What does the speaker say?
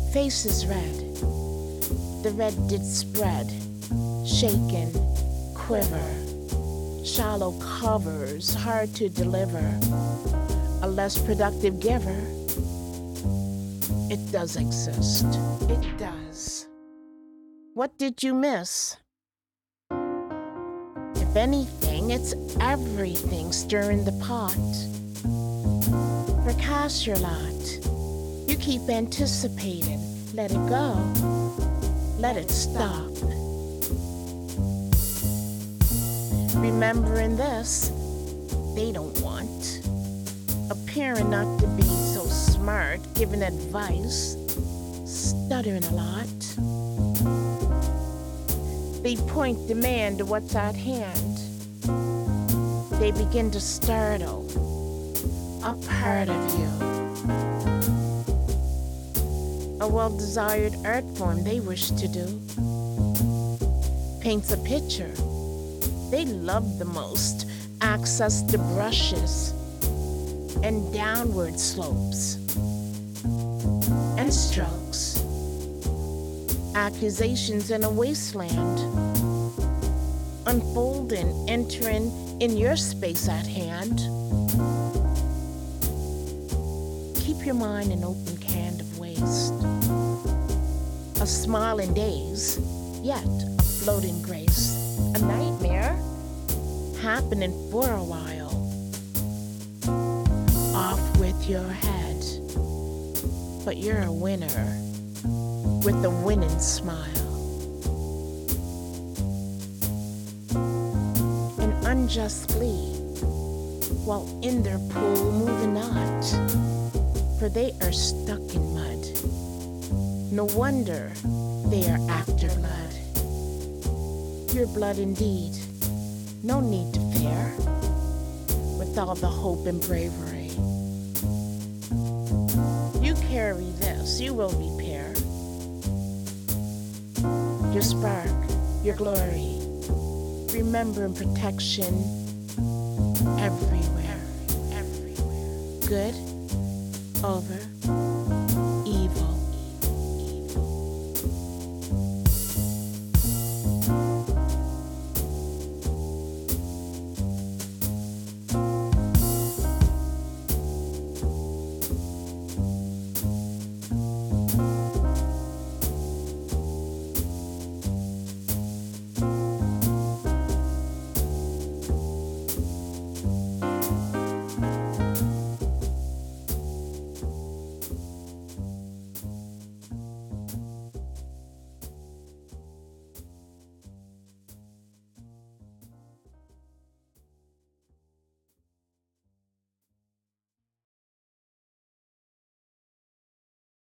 Face is red. The red did spread, shaken, quiver. Shallow covers, hard to deliver. A less productive giver. It does exist. It does. What did you miss? If anything, it's everything stirring the pot. Forecast your lot. You keep anticipating. Let it go. Let it stop. Remembering this, they don't want. Appearing not to be so smart, giving advice, stuttering a lot. They point demand to what's at hand. They begin to startle a part of you. A well-desired art form they wish to do. Paints a picture they love the most. Access to brushes and downward slopes and strokes. Accusations in a wasteland. Unfolding, entering in your space at hand. Keep your mind an open can of waste. A smiling daze, yet a floating grace. A nightmare happening for a while. Off with your head, but you're a winner with a winning smile. An unjust plea while in their pool moving not, for they are stuck in mud. No wonder they are after blood. Your blood indeed, no need to fear, with all the hope and bravery. You carry this, you will repair. Your spark, your glory, remembering protection everywhere. Good, over,